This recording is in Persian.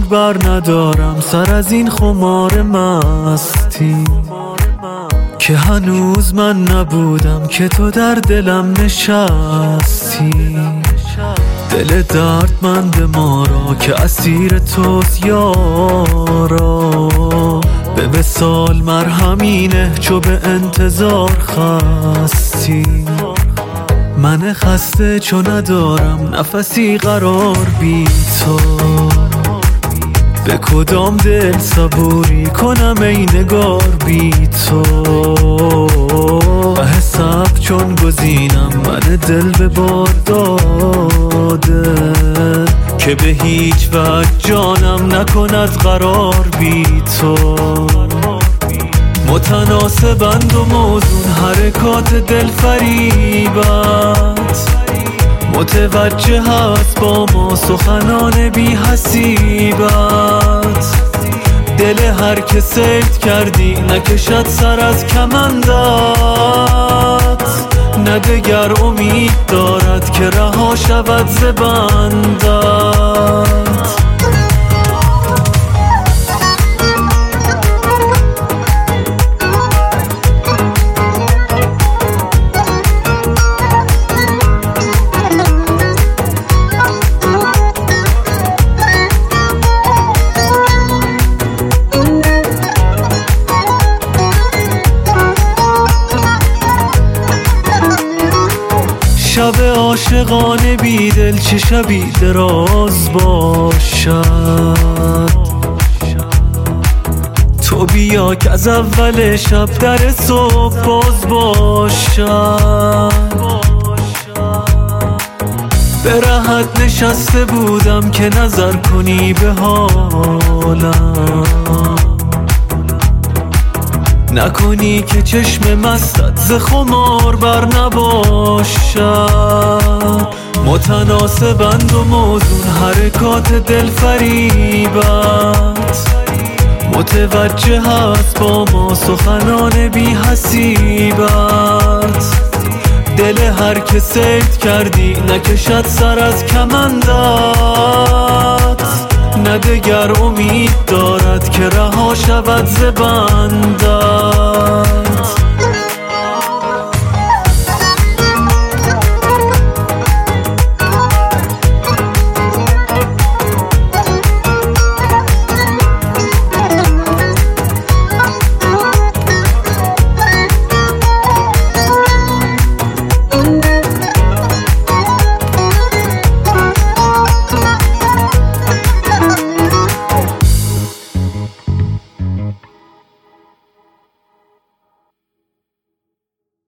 بر ندارم سر از این خمار مستی که هنوز من نبودم که تو در دلم نشستی. دل دردمند ما را که اسیر توست یارا، به وصال مرهمینه چو به انتظار خستی. من خسته چو ندارم نفسی قرار بی تو، به کدام دل صبوری کنم ای نگار بی تو. به حساب چون گزینم من دل به بار داده که به هیچ وجه جانم نکند قرار بی تو. متناسبند و موزون حرکات دل فریبت، متوجه هست با ما سخنان بی حسیبت. دل هر که صید کردی نکشد سر از کمندت، نه دگر امید دارد که رها شود ز بندت. شب عاشقانه بیدل چه شبی دراز باشد، تو بیا که از اول شب در صبح باز باشد. به رهت نشسته بودم که نظر کنی به حالم، نکنی که چشم مستت ز خمار بر نباشد. متناسبند و موزون حرکات دل فریبت، متوجه هست با ما سخنان بی حسیبت. دل هر که صید کردی نکشد سر از کمندت، نه دگر امید دارد که رها شود ز بندت.